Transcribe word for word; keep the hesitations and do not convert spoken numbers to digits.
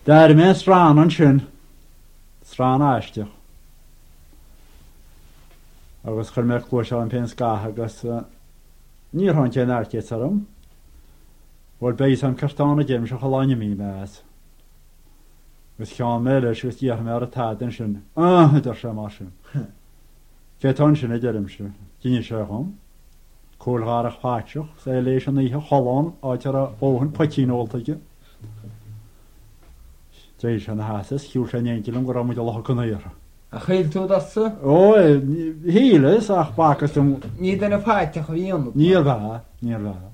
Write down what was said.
Daar mijn straan aan schön. Straan aastje. Agus chur me clúis an pein scatha agus níor tháinig cé náircéit arm. Bhfuil béis an cartána géim se choláine mí meas. Gus cheán méile gus díoch mé ar a tádan sin. Ah, idir sé mar sin. Cé tan sin a ddeirim se. Díine sé chum. Cúlgharach páiseach, sé lééis an ihe choláin áitir a óhann potíínoltaige. Dréis an hasas, hiúr sé néintilm go ramid a lech gonaíar. A chéil tú dasa? Ó, hílas ach bacas tum... Ní den a páiteach a bhíon. Níor bha, níor bha.